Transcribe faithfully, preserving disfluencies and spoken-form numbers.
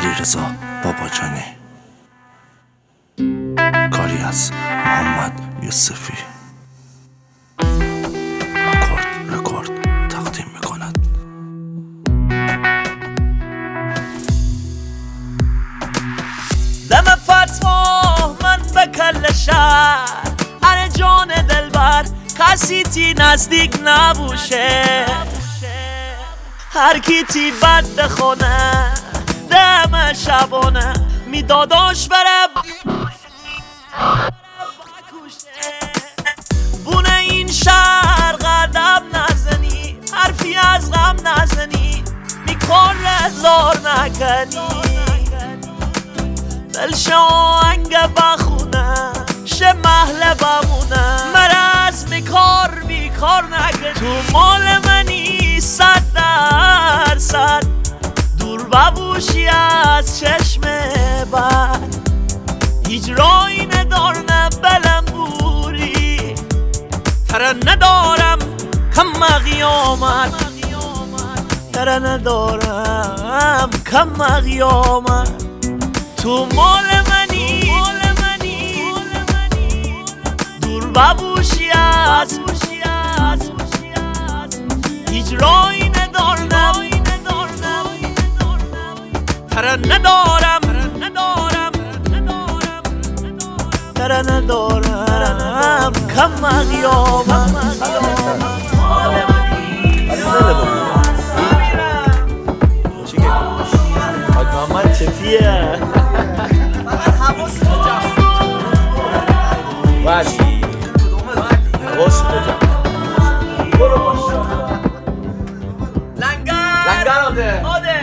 علیرضا باباجانی، کاری از محمد یوسفی. آکورد رکورد تقدیم میکند. دم فتوا من به کل شهر، اره جان دلبر کسی تی نزدیک نبوشه، هر کی تی بد بخونه دم شبانه میداداش بره بونه این شهر قدم نزنی، حرفی از غم نزنی، میکنه زار نکنی، دلش آهنگ بخونه شه محله بمونه، مرز میکار بیکار نکن، تو مال منی صد درصد، دور ببوشی از چشم بد، هیچ راهی ندارم بلم بوری، تره ندارم کم قیامت، تره ندارم کم قیامت، تو مال منی دور ببوشی از هیچ راهی ندارم، تره ندارم تره ندارم کم قیامت. محمد چطیه؟ باشی حواست کجا؟ برو باش لنگر لنگر آده آده